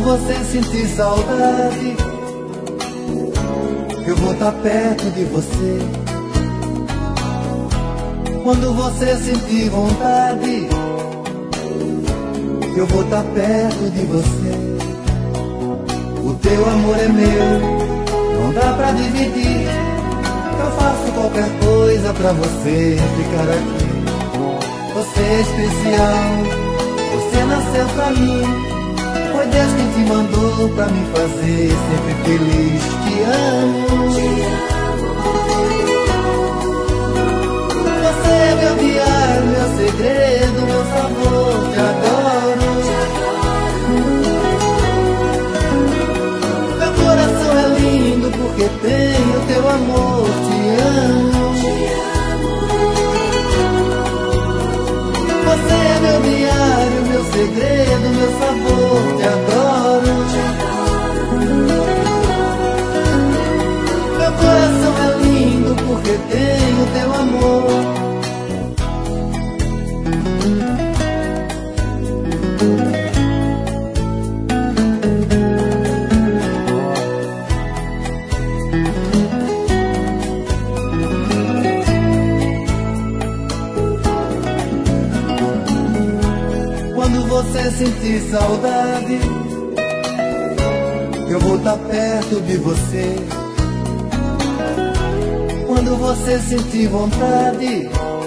você sentir saudade, eu vou estar perto de você. Quando você sentir vontade, eu vou estar perto de você. O teu amor é meu, não dá pra dividir. Eu faço qualquer coisa pra você ficar aqui. Você é especial, você nasceu pra mim. Foi Deus quem te mandou pra me fazer sempre feliz. Te amo, te amo. Você é meu diário, meu segredo, meu sabor. Te adoro, te adoro. Meu coração é lindo porque tem o teu amor. Te amo, te amo. Você é meu diário, meu segredo, meu sabor. Te adoro, te adoro. Meu coração é lindo porque tem o teu amor. Quando você sentir saudade, eu vou estar perto de você. Quando você sentir vontade,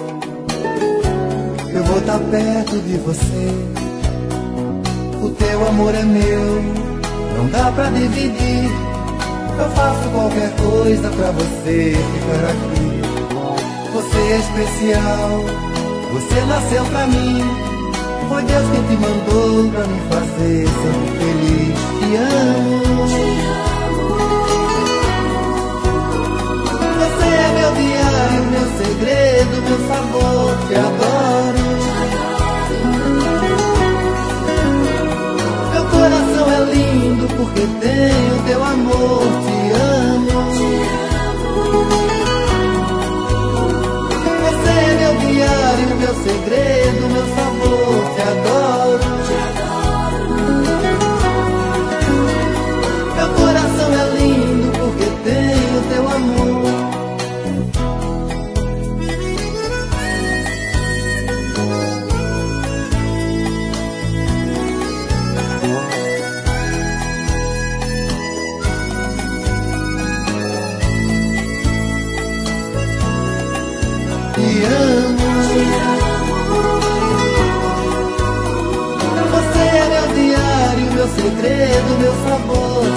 eu vou estar perto de você. O teu amor é meu, não dá pra dividir. Eu faço qualquer coisa pra você ficar aqui. Você é especial, você nasceu pra mim. Foi Deus quem te mandou pra me fazer sempre feliz. Te amo, te amo. Você é meu diário, meu segredo, meu sabor. Te adoro, te adoro. Meu coração é lindo porque tem o teu amor. Te amo, te amo. Você é meu diário, meu segredo, meu sabor. Te adoro, te adoro. Meu coração é lindo porque tem o teu amor. Te amo, te amo. Você é meu diário, meu segredo, meu sabor.